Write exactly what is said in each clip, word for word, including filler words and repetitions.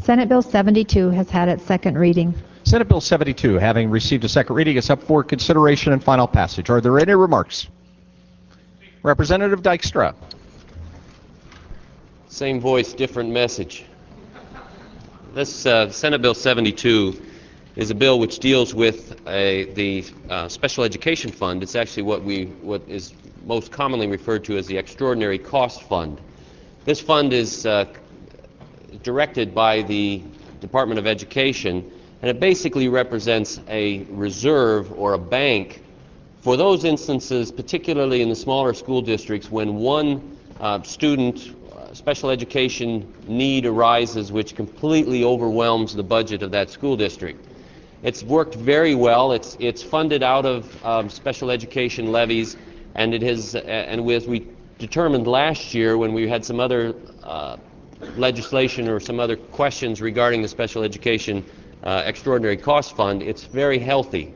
Senate Bill seventy-two has had its second reading. Senate Bill seventy-two, having received a second reading, is up for consideration and final passage. Are there any remarks? Representative Dykstra. Same voice, different message. This uh, Senate Bill seventy-two is a bill which deals with a, the uh, Special Education Fund. It's actually what we what is most commonly referred to as the Extraordinary Cost Fund. This fund is uh, directed by the Department of Education, and it basically represents a reserve or a bank for those instances, particularly in the smaller school districts, when one uh, student uh, special education need arises which completely overwhelms the budget of that school district. It's worked very well. It's it's funded out of um, special education levies, and it has uh, and as we determined last year when we had some other uh, legislation or some other questions regarding the Special Education uh, Extraordinary Cost Fund, it's very healthy.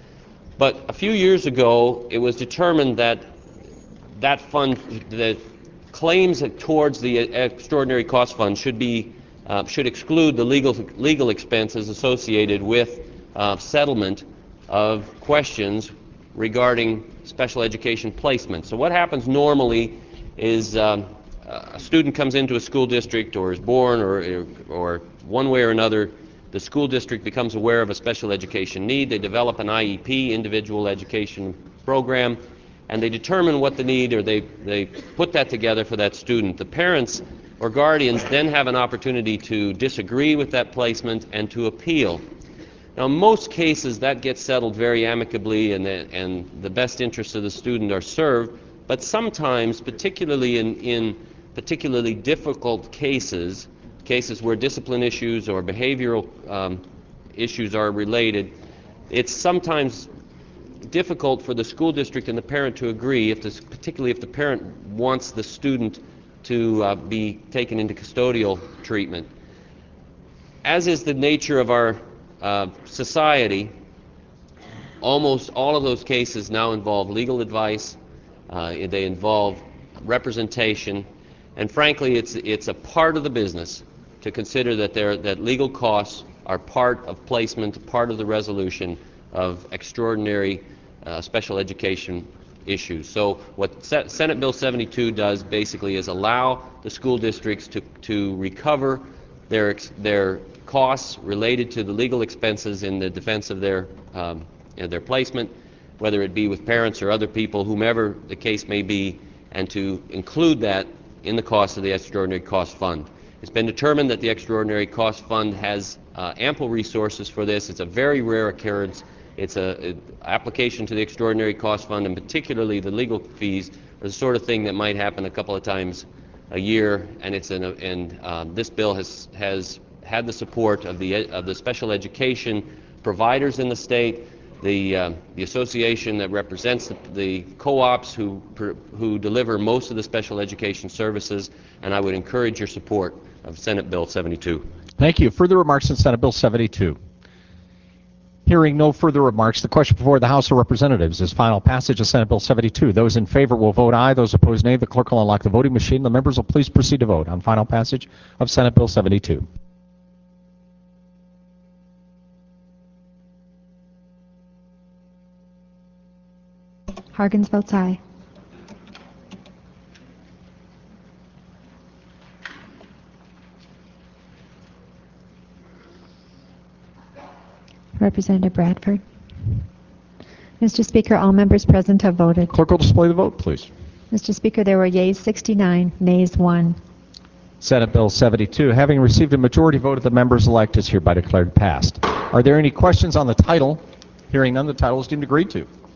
But a few years ago, it was determined that that fund, the claims towards the Extraordinary Cost Fund should be uh, should exclude the legal legal expenses associated with uh, settlement of questions regarding special education placement. So what happens normally is um, a student comes into a school district or is born or, or one way or another, the school district becomes aware of a special education need. They develop an I E P, individual education program, and they determine what the need, or they, they put that together for that student. The parents or guardians then have an opportunity to disagree with that placement and to appeal. Now, in most cases, that gets settled very amicably, and the, and the best interests of the student are served. But sometimes, particularly in, in particularly difficult cases, cases where discipline issues or behavioral um, issues are related, it's sometimes difficult for the school district and the parent to agree, if this, particularly if the parent wants the student to uh, be taken into custodial treatment. As is the nature of our uh, society, almost all of those cases now involve legal advice. Uh, they involve representation, and frankly, it's it's a part of the business to consider that there that legal costs are part of placement, part of the resolution of extraordinary uh, special education issues. So what Se- Senate Bill seventy-two does basically is allow the school districts to to recover their ex- their costs related to the legal expenses in the defense of their um, their placement, whether it be with parents or other people, whomever the case may be, and to include that in the cost of the Extraordinary Cost Fund. It's been determined that the Extraordinary Cost Fund has uh, ample resources for this. It's a very rare occurrence. It's a, a application to the Extraordinary Cost Fund, and particularly the legal fees, are the sort of thing that might happen a couple of times a year, and it's an, and uh, this bill has has had the support of the of the special education providers in the state, the uh, the association that represents the, the co-ops who who deliver most of the special education services, and I would encourage your support of Senate Bill seventy-two. Thank you. Further remarks on Senate Bill seventy-two? Hearing no further remarks, the question before the House of Representatives is final passage of Senate Bill seventy-two. Those in favor will vote aye. Those opposed, nay. The clerk will unlock the voting machine. The members will please proceed to vote on final passage of Senate Bill seventy-two. Harkins votes aye. Representative Bradford. Mister Speaker, all members present have voted. Clerk will display the vote, please. Mister Speaker, there were yeas sixty-nine, nays one. Senate Bill seventy-two, having received a majority vote of the members elect, is hereby declared passed. Are there any questions on the title? Hearing none, the title is deemed agreed to.